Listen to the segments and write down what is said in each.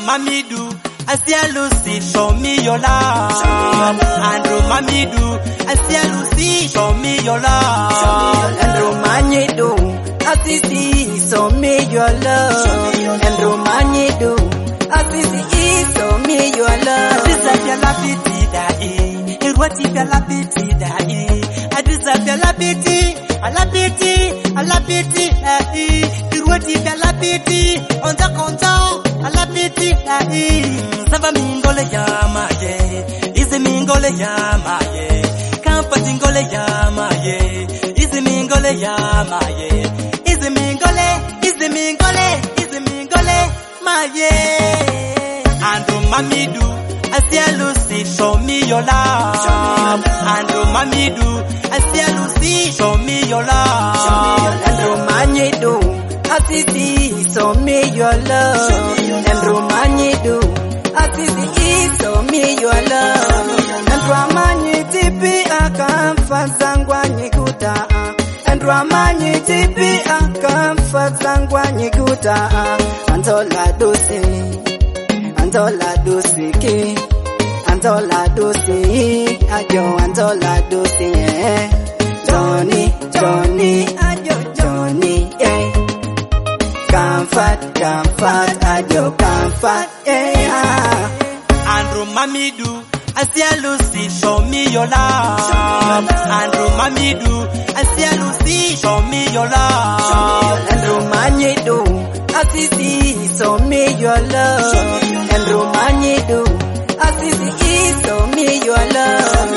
Mamidou, Asia Lucy, show me your love. Andrew Mamidou, Asia Lucy, show me your love. Andrew Mamidou, Asisi, show me your love. Andrew Mamidou, Asisi, show me your love. Adisa la piti dai, irwati la piti dai. Adisa la piti, ala piti dai. Irwati la piti, onza konza, ala piti dai. Sava mingole yama ye, izi mingole yama ye. Kampati ngole yama ye, izi mingole yama ye. Izi mingole ma ye. Andrew Mamidou, Asia Lucy, show me your love. Andrew Mamidou, Asia Lucy, show me your love. Andrew Mamidou, Asisi, show me your love. Andrew Mamidou, Asisi, show me your love. Andrew Mamidou, akamfazangwa nyikuta. Andrew Mamidou, akamfazangwa nyikuta. Antola dosi ki, Antola dosi, ajo Antola dosi, Johnny, ajo Johnny, comfort, ajo comfort, Andrew Mamidou, Asia Lucy, show me your love. Andrew Mamidou, Asia Lucy, show me your love. Andrew Mamidou, Asisi, show me your love. Andrew Mamidou, Asisi, show me your love.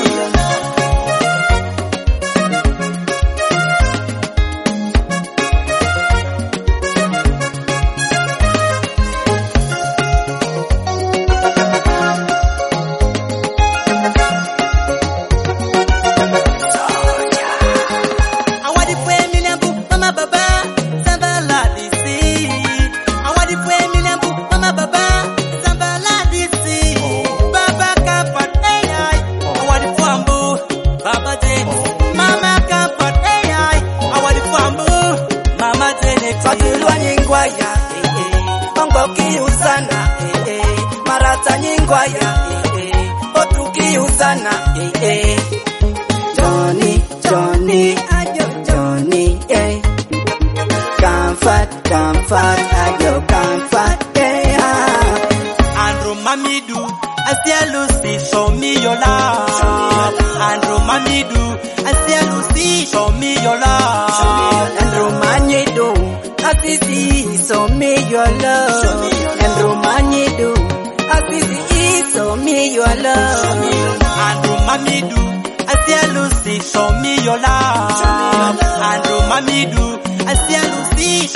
Fatulwa nyingwaya, ongoki uzana, marata nyingwaya, otuki uzana, Johnny, ajo Johnny, comfort, ajo comfort, Andrew Mamidou, Asia Lucy, show me your love. Andrew Mamidou, Asia Lucy, show me your love. Andrew Mamidou, Asisi, show me your love. Andrew Mamidou, Asisi, show me your love. Andrew Mamidou, Asia Lucy, show me your love. Andrew Mamidou, Asia Lucy,